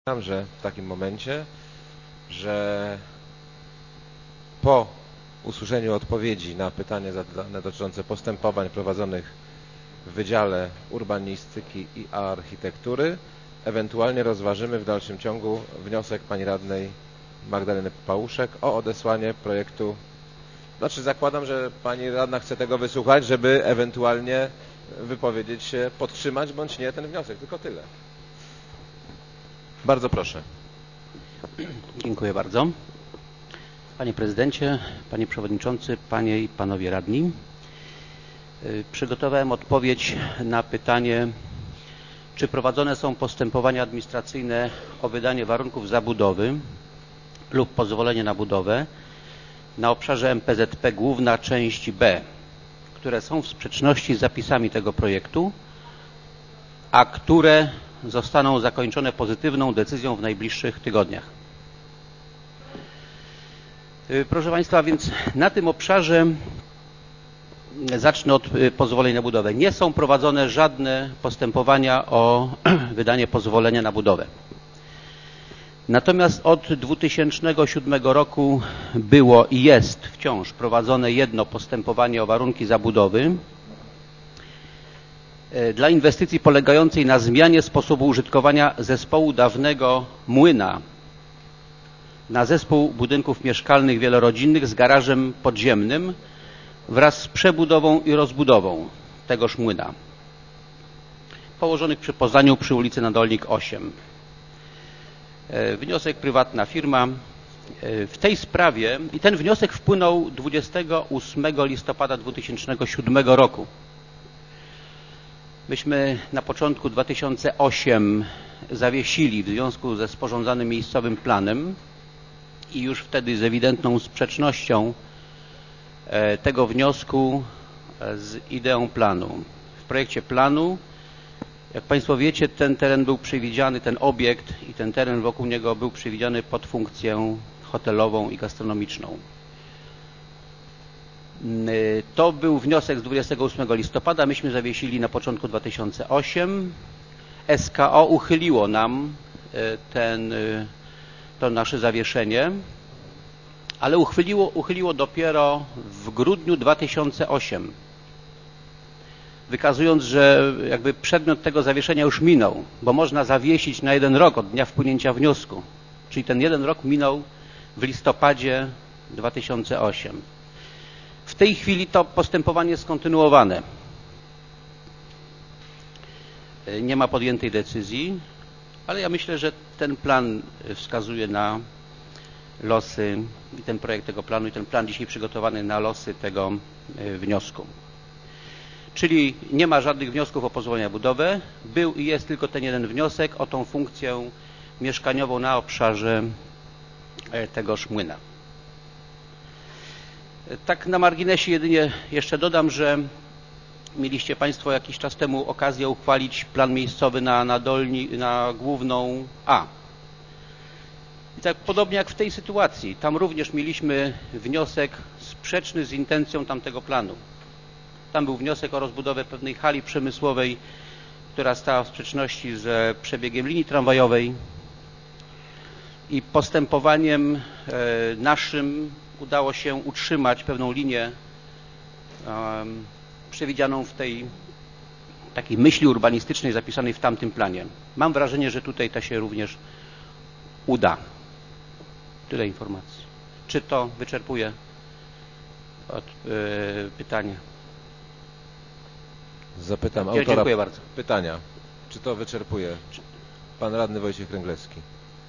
Że w takim momencie, że po usłyszeniu odpowiedzi na pytanie zadane dotyczące postępowań prowadzonych w Wydziale Urbanistyki i Architektury, ewentualnie rozważymy w dalszym ciągu wniosek pani radnej Magdaleny Pałuszek o odesłanie projektu. Znaczy zakładam, że pani radna chce tego wysłuchać, żeby ewentualnie wypowiedzieć się, podtrzymać bądź nie ten wniosek, tylko tyle. Bardzo proszę. Dziękuję bardzo. Panie Prezydencie, Panie Przewodniczący, Panie i Panowie Radni. Przygotowałem odpowiedź na pytanie, czy prowadzone są postępowania administracyjne o wydanie warunków zabudowy lub pozwolenie na budowę na obszarze MPZP Główna część B, które są w sprzeczności z zapisami tego projektu, a które zostaną zakończone pozytywną decyzją w najbliższych tygodniach. Proszę Państwa, więc na tym obszarze zacznę od pozwoleń na budowę. Nie są prowadzone żadne postępowania o wydanie pozwolenia na budowę. Natomiast od 2007 roku było i jest wciąż prowadzone jedno postępowanie o warunki zabudowy dla inwestycji polegającej na zmianie sposobu użytkowania zespołu dawnego młyna na zespół budynków mieszkalnych wielorodzinnych z garażem podziemnym wraz z przebudową i rozbudową tegoż młyna, położonych przy Poznaniu przy ulicy Nadolnik 8. Wniosek prywatna firma. W tej sprawie i ten wniosek wpłynął 28 listopada 2007 roku. Myśmy na początku 2008 zawiesili w związku ze sporządzanym miejscowym planem i już wtedy z ewidentną sprzecznością tego wniosku z ideą planu. W projekcie planu, jak Państwo wiecie, ten teren był przewidziany, ten obiekt i ten teren wokół niego był przewidziany pod funkcję hotelową i gastronomiczną. To był wniosek z 28 listopada, myśmy zawiesili na początku 2008. SKO uchyliło nam to nasze zawieszenie, ale uchyliło dopiero w grudniu 2008, wykazując, że jakby przedmiot tego zawieszenia już minął, bo można zawiesić na 1 rok od dnia wpłynięcia wniosku, czyli ten 1 rok minął w listopadzie 2008. W tej chwili to postępowanie jest kontynuowane. Nie ma podjętej decyzji, ale ja myślę, że ten plan wskazuje na losy i ten projekt tego planu i ten plan dzisiaj przygotowany na losy tego wniosku. Czyli nie ma żadnych wniosków o pozwolenie na budowę. Był i jest tylko ten jeden wniosek o tą funkcję mieszkaniową na obszarze tegoż młyna. Tak na marginesie jedynie jeszcze dodam, że mieliście Państwo jakiś czas temu okazję uchwalić plan miejscowy na Główną A. I tak podobnie jak w tej sytuacji, tam również mieliśmy wniosek sprzeczny z intencją tamtego planu. Tam był wniosek o rozbudowę pewnej hali przemysłowej, która stała w sprzeczności z przebiegiem linii tramwajowej i postępowaniem naszym udało się utrzymać pewną linię przewidzianą w tej takiej myśli urbanistycznej zapisanej w tamtym planie. Mam wrażenie, że tutaj to się również uda. Tyle informacji. Czy to wyczerpuje pytanie? Zapytam autora Dziękuję bardzo. pytania. Czy to wyczerpuje? Pan radny Wojciech Ręglewski.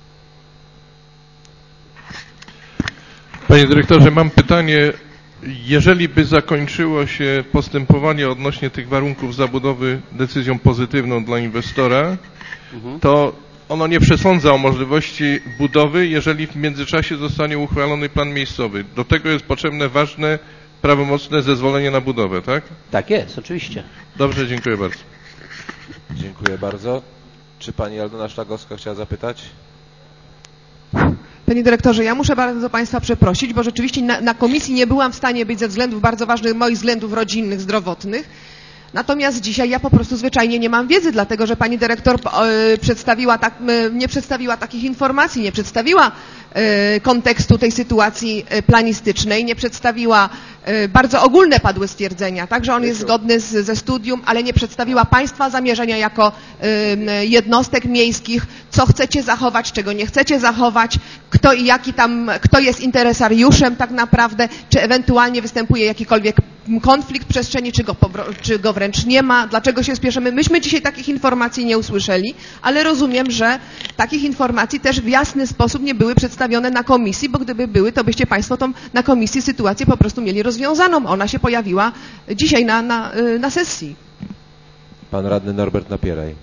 Panie dyrektorze, mam pytanie. Jeżeli by zakończyło się postępowanie odnośnie tych warunków zabudowy decyzją pozytywną dla inwestora, to ono nie przesądza o możliwości budowy, jeżeli w międzyczasie zostanie uchwalony plan miejscowy. Do tego jest potrzebne ważne, prawomocne zezwolenie na budowę, tak? Tak jest, oczywiście. Dobrze, dziękuję bardzo. Dziękuję bardzo. Czy pani Aldona Szlagowska chciała zapytać? Panie dyrektorze, ja muszę bardzo Państwa przeprosić, bo rzeczywiście na komisji nie byłam w stanie być ze względów bardzo ważnych moich względów rodzinnych, zdrowotnych. Natomiast dzisiaj ja po prostu zwyczajnie nie mam wiedzy, dlatego że pani dyrektor nie przedstawiła takich informacji, nie przedstawiła kontekstu tej sytuacji planistycznej, nie przedstawiła, bardzo ogólne padły stwierdzenia, tak, że on jest zgodny ze studium, ale nie przedstawiła państwa zamierzenia jako jednostek miejskich, co chcecie zachować, czego nie chcecie zachować, kto jest interesariuszem tak naprawdę, czy ewentualnie występuje jakikolwiek konflikt przestrzeni, czy go wręcz nie ma, dlaczego się spieszymy. Myśmy dzisiaj takich informacji nie usłyszeli, ale rozumiem, że takich informacji też w jasny sposób nie były przedstawione na komisji, bo gdyby były, to byście państwo tą na komisji sytuację po prostu mieli rozwiązaną. Ona się pojawiła dzisiaj na sesji. Pan radny Norbert Napieraj.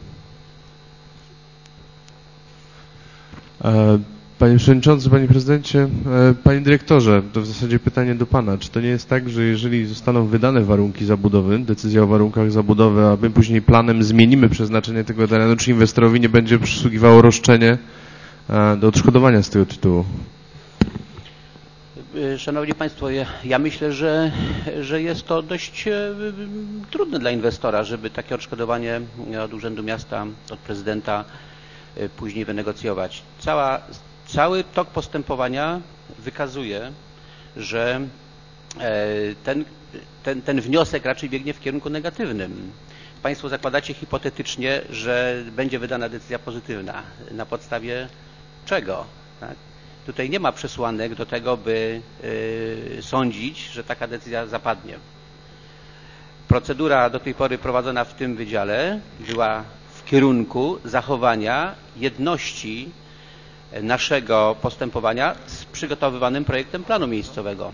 Panie Przewodniczący, Panie Prezydencie, Panie Dyrektorze, to w zasadzie pytanie do Pana. Czy to nie jest tak, że jeżeli zostaną wydane warunki zabudowy, decyzja o warunkach zabudowy, a my później planem zmienimy przeznaczenie tego terenu, czy inwestorowi nie będzie przysługiwało roszczenie do odszkodowania z tego tytułu? Szanowni Państwo, ja myślę, że jest to dość trudne dla inwestora, żeby takie odszkodowanie od Urzędu Miasta, od prezydenta później wynegocjować. Cały tok postępowania wykazuje, że ten wniosek raczej biegnie w kierunku negatywnym. Państwo zakładacie hipotetycznie, że będzie wydana decyzja pozytywna. Na podstawie czego? Tak? Tutaj nie ma przesłanek do tego, by sądzić, że taka decyzja zapadnie. Procedura do tej pory prowadzona w tym wydziale była w kierunku zachowania jedności naszego postępowania z przygotowywanym projektem planu miejscowego.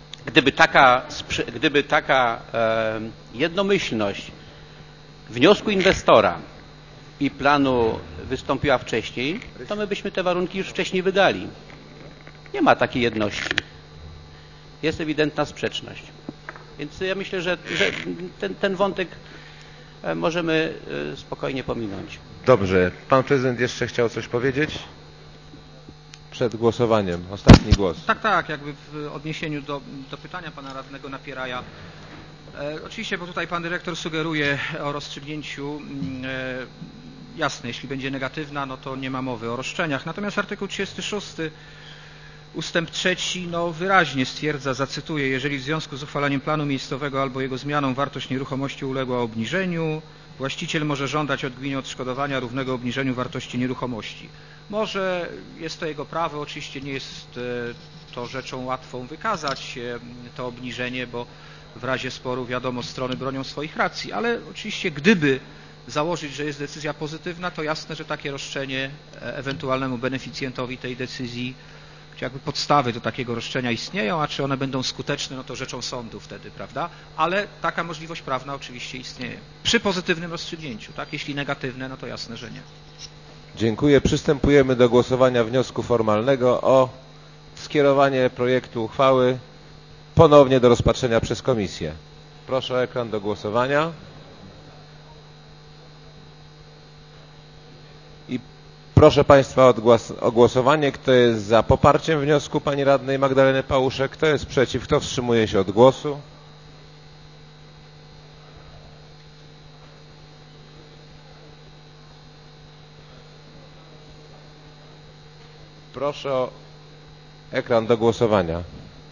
Gdyby taka jednomyślność wniosku inwestora i planu wystąpiła wcześniej, to my byśmy te warunki już wcześniej wydali. Nie ma takiej jedności. Jest ewidentna sprzeczność. Więc ja myślę, że ten wątek możemy spokojnie pominąć. Dobrze. Pan prezydent jeszcze chciał coś powiedzieć? Przed głosowaniem. Ostatni głos. Tak, jakby w odniesieniu do pytania pana radnego Napieraja. Oczywiście, bo tutaj pan dyrektor sugeruje o rozstrzygnięciu, jasne, jeśli będzie negatywna, no to nie ma mowy o roszczeniach. Natomiast artykuł 36 ustęp 3 wyraźnie stwierdza, zacytuję, jeżeli w związku z uchwalaniem planu miejscowego albo jego zmianą wartość nieruchomości uległa obniżeniu, właściciel może żądać od gminy odszkodowania równego obniżeniu wartości nieruchomości. Może jest to jego prawo, oczywiście nie jest to rzeczą łatwą wykazać to obniżenie, bo w razie sporu wiadomo, strony bronią swoich racji, ale oczywiście gdyby założyć, że jest decyzja pozytywna, to jasne, że takie roszczenie ewentualnemu beneficjentowi tej decyzji, jakby podstawy do takiego roszczenia istnieją, a czy one będą skuteczne, no to rzeczą sądu wtedy, prawda? Ale taka możliwość prawna oczywiście istnieje. Przy pozytywnym rozstrzygnięciu, tak? Jeśli negatywne, no to jasne, że nie. Dziękuję. Przystępujemy do głosowania wniosku formalnego o skierowanie projektu uchwały ponownie do rozpatrzenia przez komisję. Proszę o ekran do głosowania. I proszę Państwa o głosowanie. Kto jest za poparciem wniosku pani radnej Magdaleny Pałuszek? Kto jest przeciw? Kto wstrzymuje się od głosu? Proszę o ekran do głosowania.